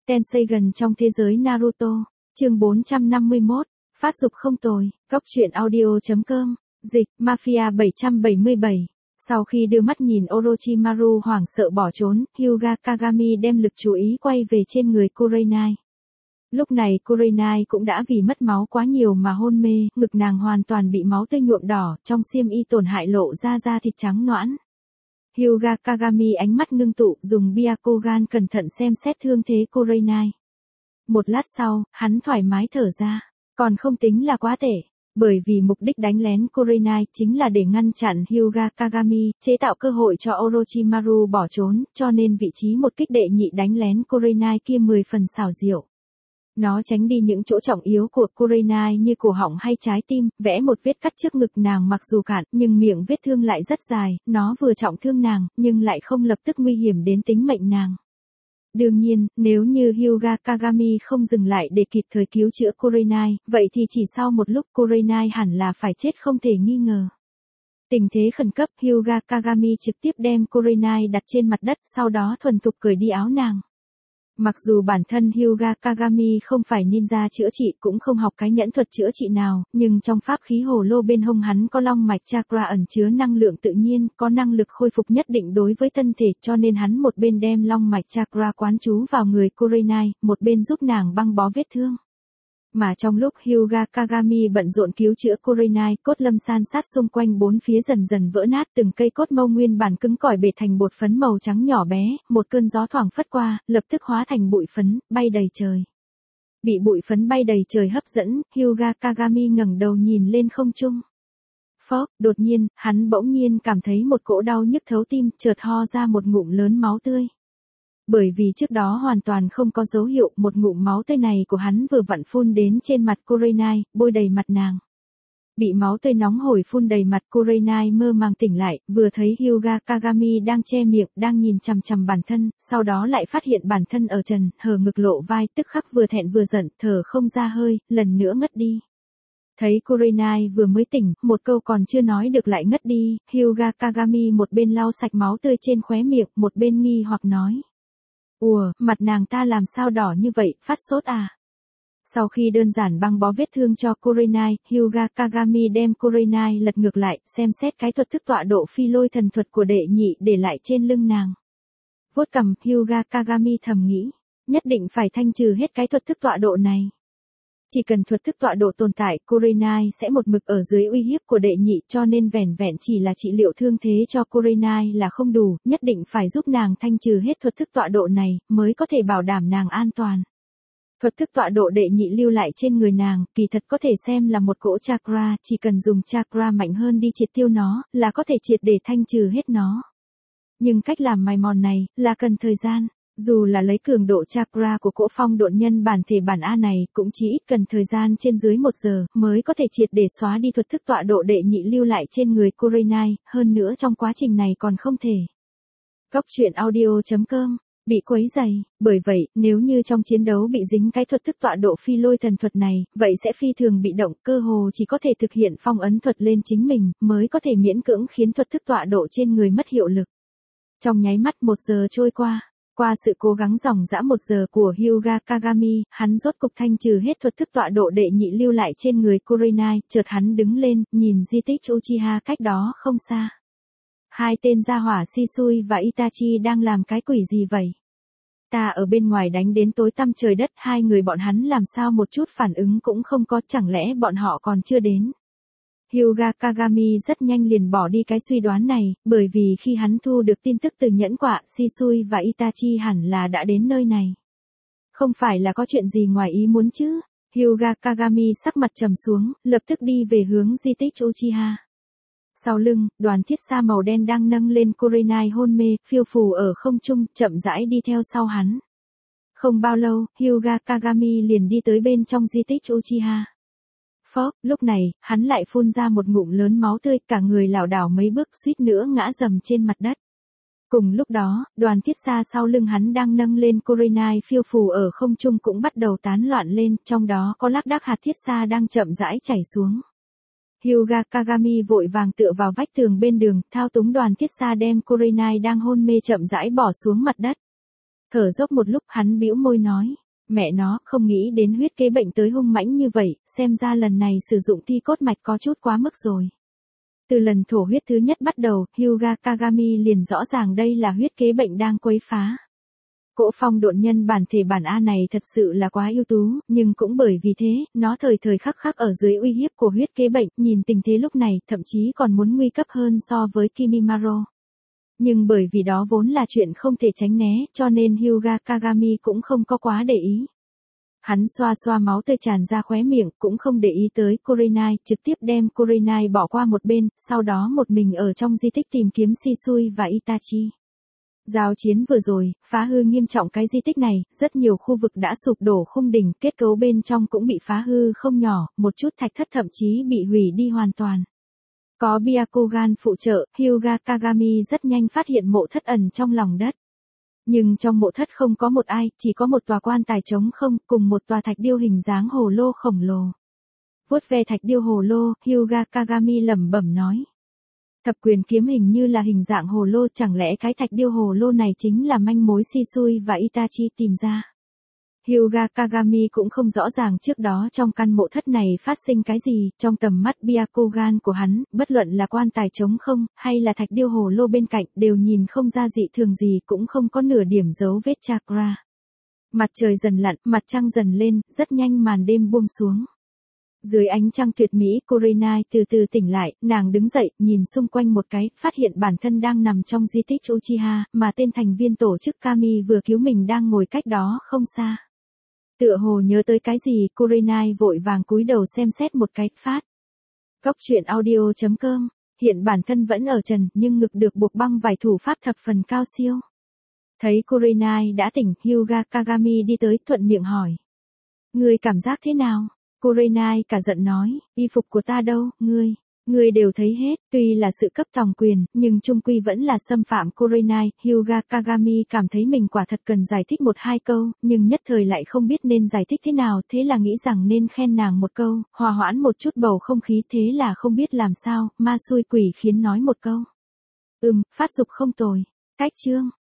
Tenseigan trong thế giới Naruto, chương 451, phát dục không tồi, góc truyện audio.com, dịch, Mafia 777. Sau khi đưa mắt nhìn Orochimaru hoảng sợ bỏ trốn, Hyuga Kagami đem lực chú ý quay về trên người Kurenai. Lúc này Kurenai cũng đã vì mất máu quá nhiều mà hôn mê, ngực nàng hoàn toàn bị máu tươi nhuộm đỏ, trong xiêm y tổn hại lộ ra da thịt trắng nõn. Hyuga Kagami ánh mắt ngưng tụ, dùng Byakugan cẩn thận xem xét thương thế Kurenai. Một lát sau, hắn thoải mái thở ra, còn không tính là quá tệ, bởi vì mục đích đánh lén Kurenai chính là để ngăn chặn Hyuga Kagami, chế tạo cơ hội cho Orochimaru bỏ trốn, cho nên vị trí một kích đệ nhị đánh lén Kurenai kia 10 phần xảo diệu. Nó tránh đi những chỗ trọng yếu của Kurenai như cổ họng hay trái tim, vẽ một vết cắt trước ngực nàng mặc dù cạn, nhưng miệng vết thương lại rất dài, nó vừa trọng thương nàng, nhưng lại không lập tức nguy hiểm đến tính mệnh nàng. Đương nhiên, nếu như Hyuga Kagami không dừng lại để kịp thời cứu chữa Kurenai, vậy thì chỉ sau một lúc Kurenai hẳn là phải chết không thể nghi ngờ. Tình thế khẩn cấp, Hyuga Kagami trực tiếp đem Kurenai đặt trên mặt đất, sau đó thuần thục cởi đi áo nàng. Mặc dù bản thân Hyuga Kagami không phải ninja chữa trị cũng không học cái nhẫn thuật chữa trị nào, nhưng trong pháp khí hồ lô bên hông hắn có long mạch chakra ẩn chứa năng lượng tự nhiên, có năng lực khôi phục nhất định đối với thân thể, cho nên hắn một bên đem long mạch chakra quán trú vào người Kurenai, một bên giúp nàng băng bó vết thương. Mà trong lúc Hyuga Kagami bận rộn cứu chữa Kurenai, cốt lâm san sát xung quanh bốn phía dần dần vỡ nát, từng cây cốt mâu nguyên bản cứng cỏi bệt thành bột phấn màu trắng nhỏ bé, một cơn gió thoảng phất qua, lập tức hóa thành bụi phấn, bay đầy trời. Bị bụi phấn bay đầy trời hấp dẫn, Hyuga Kagami ngẩng đầu nhìn lên không trung. Phốc, đột nhiên, hắn bỗng nhiên cảm thấy một cỗ đau nhức thấu tim, chợt ho ra một ngụm lớn máu tươi. Bởi vì trước đó hoàn toàn không có dấu hiệu, một ngụm máu tươi này của hắn vừa vặn phun đến trên mặt Kurenai, bôi đầy mặt nàng. Bị máu tươi nóng hổi phun đầy mặt Kurenai mơ màng tỉnh lại, vừa thấy Hyuga Kagami đang che miệng, đang nhìn chằm chằm bản thân, sau đó lại phát hiện bản thân ở trần, hở ngực lộ vai, tức khắc vừa thẹn vừa giận, thở không ra hơi, lần nữa ngất đi. Thấy Kurenai vừa mới tỉnh, một câu còn chưa nói được lại ngất đi, Hyuga Kagami một bên lau sạch máu tươi trên khóe miệng, một bên nghi hoặc nói. Ủa, mặt nàng ta làm sao đỏ như vậy, phát sốt à? Sau khi đơn giản băng bó vết thương cho Kurenai, Hyuga Kagami đem Kurenai lật ngược lại, xem xét cái thuật thức tọa độ phi lôi thần thuật của đệ nhị để lại trên lưng nàng. Vuốt cằm, Hyuga Kagami thầm nghĩ, nhất định phải thanh trừ hết cái thuật thức tọa độ này. Chỉ cần thuật thức tọa độ tồn tại, Kurenai sẽ một mực ở dưới uy hiếp của đệ nhị, cho nên vẻn vẹn chỉ là trị liệu thương thế cho Kurenai là không đủ, nhất định phải giúp nàng thanh trừ hết thuật thức tọa độ này, mới có thể bảo đảm nàng an toàn. Thuật thức tọa độ đệ nhị lưu lại trên người nàng, kỳ thật có thể xem là một cỗ chakra, chỉ cần dùng chakra mạnh hơn đi triệt tiêu nó, là có thể triệt để thanh trừ hết nó. Nhưng cách làm mài mòn này, là cần thời gian. Dù là lấy cường độ chakra của cỗ phong độn nhân bản thể bản A này, cũng chỉ ít cần thời gian trên dưới 1 giờ, mới có thể triệt để xóa đi thuật thức tọa độ đệ nhị lưu lại trên người Kurenai, hơn nữa trong quá trình này còn không thể. Góc truyện audio.com, bị quấy rầy, bởi vậy, nếu như trong chiến đấu bị dính cái thuật thức tọa độ phi lôi thần thuật này, vậy sẽ phi thường bị động, cơ hồ chỉ có thể thực hiện phong ấn thuật lên chính mình, mới có thể miễn cưỡng khiến thuật thức tọa độ trên người mất hiệu lực. Trong nháy mắt 1 giờ trôi qua. Qua sự cố gắng dòng dã 1 giờ của Hyuga Kagami, hắn rốt cục thanh trừ hết thuật thức tọa độ đệ nhị lưu lại trên người Kurenai, chợt hắn đứng lên, nhìn di tích Uchiha cách đó không xa. Hai tên gia hỏa Shisui và Itachi đang làm cái quỷ gì vậy? Ta ở bên ngoài đánh đến tối tăm trời đất, hai người bọn hắn làm sao một chút phản ứng cũng không có, chẳng lẽ bọn họ còn chưa đến? Hyuga Kagami rất nhanh liền bỏ đi cái suy đoán này, bởi vì khi hắn thu được tin tức từ nhẫn quạ, Shisui và Itachi hẳn là đã đến nơi này. Không phải là có chuyện gì ngoài ý muốn chứ? Hyuga Kagami sắc mặt trầm xuống, lập tức đi về hướng di tích Uchiha. Sau lưng, đoàn thiết xa màu đen đang nâng lên Kurenai hôn mê, phiêu phù ở không trung, chậm rãi đi theo sau hắn. Không bao lâu, Hyuga Kagami liền đi tới bên trong di tích Uchiha. Phốc, lúc này, hắn lại phun ra một ngụm lớn máu tươi, cả người lảo đảo mấy bước suýt nữa ngã rầm trên mặt đất. Cùng lúc đó, đoàn thiết xa sau lưng hắn đang nâng lên Kurenai phiêu phù ở không trung cũng bắt đầu tán loạn lên, trong đó có lác đác hạt thiết xa đang chậm rãi chảy xuống. Hyuga Kagami vội vàng tựa vào vách tường bên đường, thao túng đoàn thiết xa đem Kurenai đang hôn mê chậm rãi bỏ xuống mặt đất. Thở dốc một lúc hắn bĩu môi nói, Mẹ nó, không nghĩ đến huyết kế bệnh tới hung mãnh như vậy, xem ra lần này sử dụng thi cốt mạch có chút quá mức rồi. Từ lần thổ huyết thứ nhất bắt đầu, Hyuga Kagami liền rõ ràng đây là huyết kế bệnh đang quấy phá. Cỗ phong độn nhân bản thể bản A này thật sự là quá ưu tú, nhưng cũng bởi vì thế, nó thời thời khắc khắc ở dưới uy hiếp của huyết kế bệnh, nhìn tình thế lúc này, thậm chí còn muốn nguy cấp hơn so với Kimimaro. Nhưng bởi vì đó vốn là chuyện không thể tránh né, cho nên Hyuga Kagami cũng không có quá để ý. Hắn xoa xoa máu tươi tràn ra khóe miệng, cũng không để ý tới Kurenai, trực tiếp đem Kurenai bỏ qua một bên, sau đó một mình ở trong di tích tìm kiếm Shisui và Itachi. Giao chiến vừa rồi, phá hư nghiêm trọng cái di tích này, rất nhiều khu vực đã sụp đổ khung đỉnh, kết cấu bên trong cũng bị phá hư không nhỏ, một chút thạch thất thậm chí bị hủy đi hoàn toàn. Có Byakugan phụ trợ, Hyuga Kagami rất nhanh phát hiện mộ thất ẩn trong lòng đất. Nhưng trong mộ thất không có một ai, chỉ có một tòa quan tài trống không, cùng một tòa thạch điêu hình dáng hồ lô khổng lồ. Vuốt ve thạch điêu hồ lô, Hyuga Kagami lẩm bẩm nói. Thập quyền kiếm hình như là hình dạng hồ lô, chẳng lẽ cái thạch điêu hồ lô này chính là manh mối Shisui và Itachi tìm ra. Hyuga Kagami cũng không rõ ràng trước đó trong căn mộ thất này phát sinh cái gì, trong tầm mắt Byakugan của hắn, bất luận là quan tài trống không, hay là thạch điêu hồ lô bên cạnh, đều nhìn không ra dị thường gì, cũng không có nửa điểm dấu vết chakra. Mặt trời dần lặn, mặt trăng dần lên, rất nhanh màn đêm buông xuống. Dưới ánh trăng tuyệt mỹ, Kurenai từ từ tỉnh lại, nàng đứng dậy, nhìn xung quanh một cái, phát hiện bản thân đang nằm trong di tích Uchiha, mà tên thành viên tổ chức Kami vừa cứu mình đang ngồi cách đó không xa. Tựa hồ nhớ tới cái gì, Kurenai vội vàng cúi đầu xem xét một cái, phát. Góc truyện audio.com, hiện bản thân vẫn ở trần, nhưng ngực được buộc băng vải thủ pháp thập phần cao siêu. Thấy Kurenai đã tỉnh, Hyuga Kagami đi tới, thuận miệng hỏi. Ngươi cảm giác thế nào? Kurenai cả giận nói, y phục của ta đâu, ngươi đều thấy hết, tuy là sự cấp tòng quyền, nhưng chung quy vẫn là xâm phạm Kurenai. Hyuga Kagami cảm thấy mình quả thật cần giải thích một hai câu, nhưng nhất thời lại không biết nên giải thích thế nào, thế là nghĩ rằng nên khen nàng một câu, hòa hoãn một chút bầu không khí, thế là không biết làm sao, ma xui quỷ khiến nói một câu. Phát dục không tồi, cách chương.